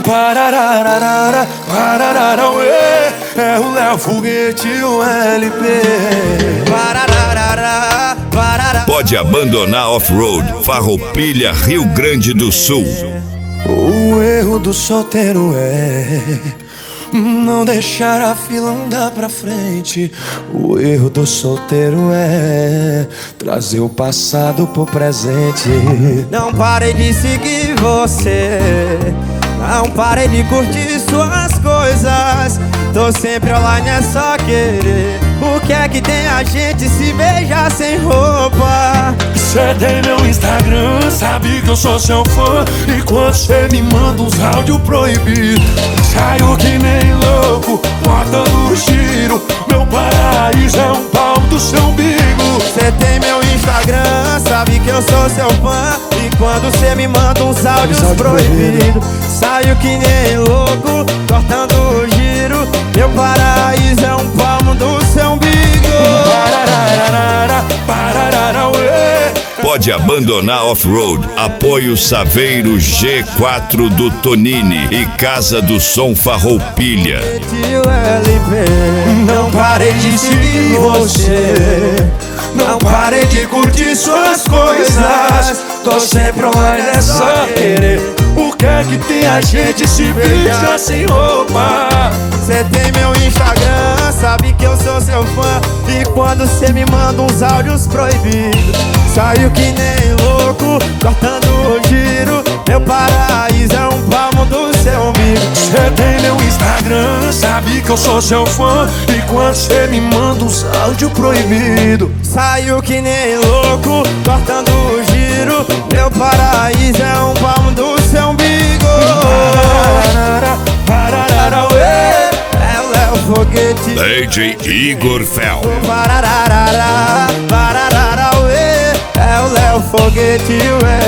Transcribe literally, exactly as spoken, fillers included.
Parararara, pararara, ué. É o Léo Foguete, o L P. Parararara, pararara. Pode abandonar off-road, Farroupilha, Rio Grande do Sul. O erro do solteiro é não deixar a fila andar pra frente. O erro do solteiro é trazer o passado pro presente. Não parei de seguir você, não parei de curtir suas coisas. Tô sempre online, é só querer. O que é que tem a gente se beijar sem roupa? Cê tem meu Instagram, sabe que eu sou seu fã. E quando cê me manda uns áudios proibidos, saio que nem louco, botando o giro. Meu paraíso é um pau do seu umbigo. Cê tem meu Instagram, sabe que eu sou seu fã. E quando cê me manda uns áudios proibidos, saio que nem louco, cortando o giro. Meu paraíso é um palmo do seu umbigo. Parararara, pararara, ué. Pode abandonar off-road, apoio Saveiro G quatro do Tonini e Casa do Som Farroupilha. Não parei de seguir você, não parei de curtir suas coisas. Tô sempre online, é só querer. O que é que tem a gente se beija sem roupa? Cê tem meu Instagram, sabe que eu sou seu fã. E quando cê me manda uns áudios proibidos, saio que nem louco, cortando o giro. Meu paraíso é um palmo do seu umbigo. Cê tem meu Instagram, sabe que eu sou seu fã. E quando cê me manda uns áudios proibidos, saio que nem louco, cortando o giro. Meu paraíso é um palmo do seu umbigo. Pararara, pararara, ué. É o Léo Foguete, D J Igor Fel. Pararara, pararara, ué. É o Léo Foguete, ué.